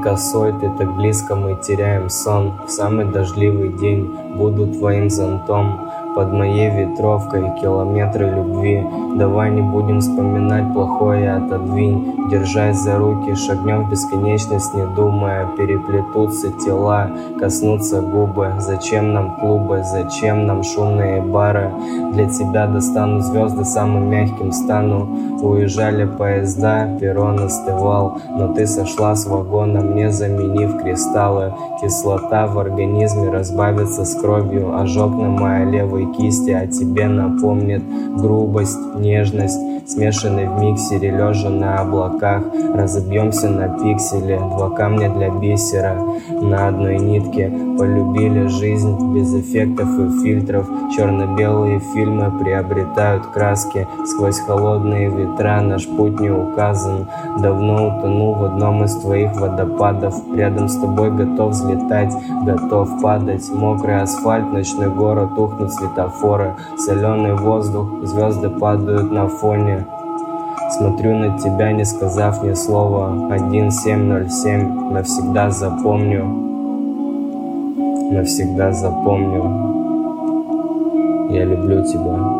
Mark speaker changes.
Speaker 1: косой, ты так близко, мы теряем сон. В самый дождливый день буду твоим зонтом. Под моей ветровкой километры любви. Давай не будем вспоминать плохое, отодвинь. Держась за руки, шагнем в бесконечность, не думая. Переплетутся тела, коснутся губы. Зачем нам клубы, зачем нам шумные бары? Для тебя достану звезды, самым мягким стану. Уезжали поезда, перрон остывал, но ты сошла с вагона, мне заменив кристаллы. Кислота в организме разбавится с кровью. Ожог на моей левой кисти о тебе напомнит. Грубость, нежность, смешанные в миксере, лежа на облаках. Разобьемся на пиксели, два камня для бисера на одной нитке. Полюбили жизнь без эффектов и фильтров. Черно-белые фильмы приобретают краски. Сквозь холодные ветра наш путь не указан. Давно утонул в одном из твоих водопадов. Рядом с тобой готов взлетать, готов падать. Мокрый асфальт, ночной город, тухнут светофоры. Соленый воздух, звезды падают на фоне. Смотрю на тебя, не сказав ни слова. 1707, навсегда запомню. Навсегда запомню. Я люблю тебя.